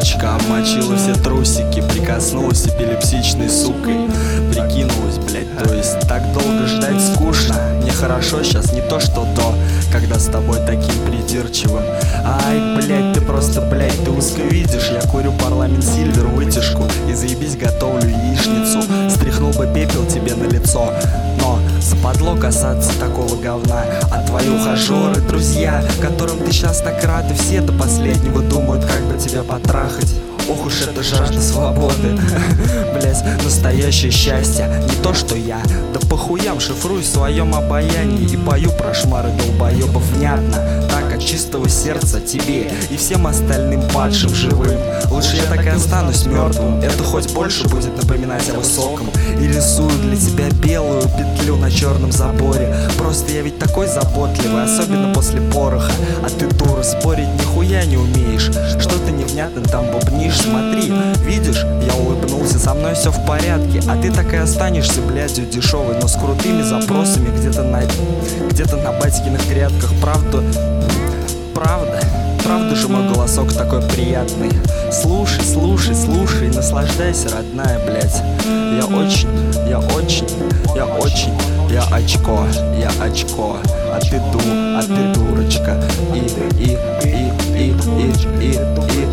дурочка обмочила все трусики, прикоснулась эпилепсичной сукой, прикинулась, блять, то есть так долго ждать скучно. Мне хорошо сейчас не то что до, когда с тобой таким придирчивым. Ай, блять, ты просто, блять, ты узко видишь. Я курю парламент Сильвер вытяжку и заебись готовлю яичницу. Стряхнул бы пепел тебе на лицо, но западло касаться такого говна. А твои ухажеры, друзья, которым ты сейчас так рад, и все до последнего думают, как бы тебя потрахать. Ох уж это жажда свободы. Блять, настоящее счастье, не то что я. Да похуям, шифруй в своем обаянии и пою про шмары долбоебов внятно, так от чистого сердца тебе и всем остальным падшим живым. Лучше я так и останусь мертвым, это хоть больше будет напоминать о высоком. И рисую для тебя белую петлю на черном заборе. Просто я ведь такой заботливый, особенно после пороха. А ты, дура, спорить нихуя не умеешь. Что ты невнятно там бубнишь? Смотри, видишь, я улыбнулся, со мной все в порядке. А ты так и останешься блядью дешевой, но с крутыми запросами где-то на батькиных грядках. Правда же мой голосок такой приятный. Слушай, слушай, слушай, наслаждайся, родная, блядь. Я очко, а ты дурочка. И